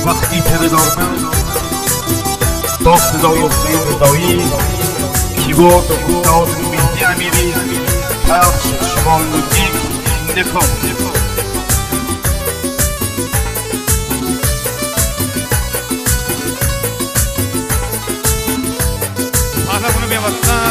وقتی تره دارمه با صدای صدایی کیبورد و استاد مهدی امیری پخش شمال موزیک نکام پهلوانو بیوستر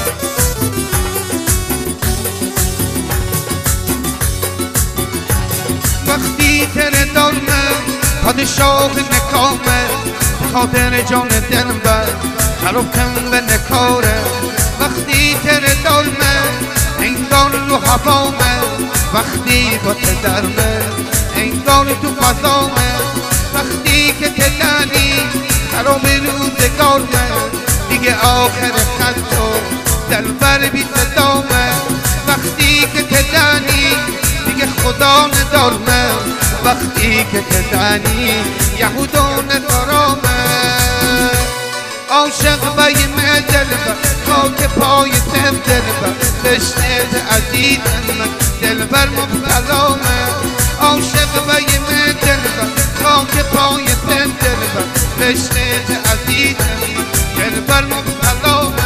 وقتی تره دارمه پادشاه نکامه خاطر جان دلم بر خراب کن به نکاره وقتی تره دارمه انگار رو هوامه وقتی با تدرمه انگار تو فضامه وقتی که تدنی خراب روزگارمه دیگه آخر خط و دلبر بی صدامه وقتی که تدنی دیگه خدا ندارمه وقتی که تدنی یهودان نظرامه عاشق بیم دلبر خاک پای تم دلبر بشنید عزیزم دلبر مبتلامه عاشق بیم دلبر خاک پای تم دلبر بشنید عزیزم دلبر مبتلامه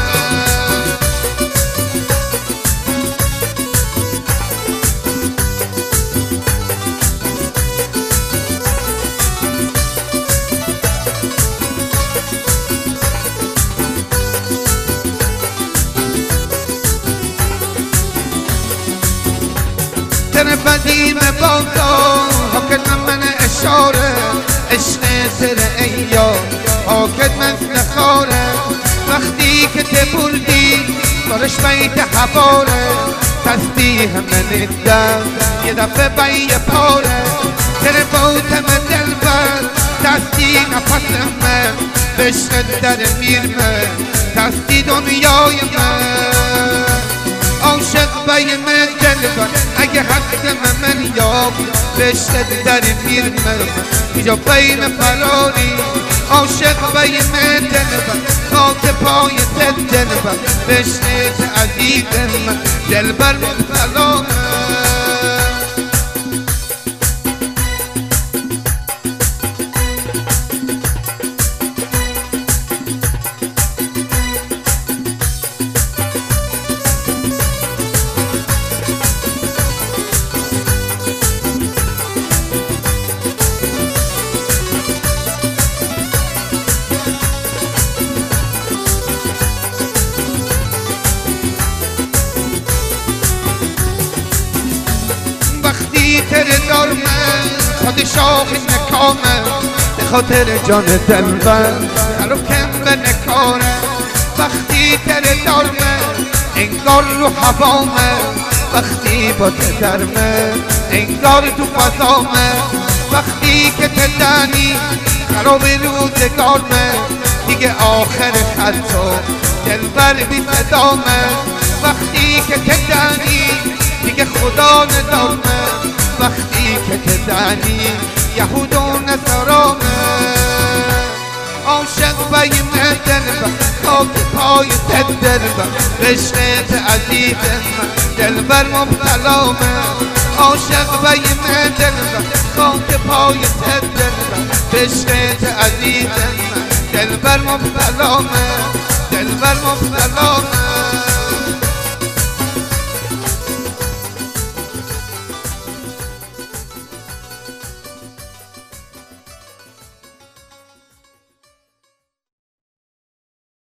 تر بدیم بادا حاکد من اشاره عشق سر ایار حاکد مثل خاره وقتی که تبردی دارش بیت حواره تسبیح من دم یه دفعه بی پاره تر بوتم دل بر دستی نفس من بشت در میر من دستی دنیای من عاشق بیم دلبر اگه حق من یاب بشت در میر من اینجا بین فراری عاشق بیم دلبر خاک پای دلبر بشت عزیزم دلبر مبتلامه تره دارمه پادشاه نکامه به خاطر جان دلبر خراب کن به نکاره وقتی تره دارمه انگار رو هوامه وقتی با تدرمه انگار تو فضامه وقتی که تدنی خراب روزگارمه دیگه آخر خط و دلبر بی صدامه وقتی که تدنی دیگه خدا ندارمه وقتی که تدنی یهودان نصرامه عاشق بیم دلبر خاک پای دلبر بشنت عزیزم دلبر مبتلامه عاشق بیم دلبر خاک پای دلبر بشنت عزیزم دلبر مبتلامه دلبر مبتلامه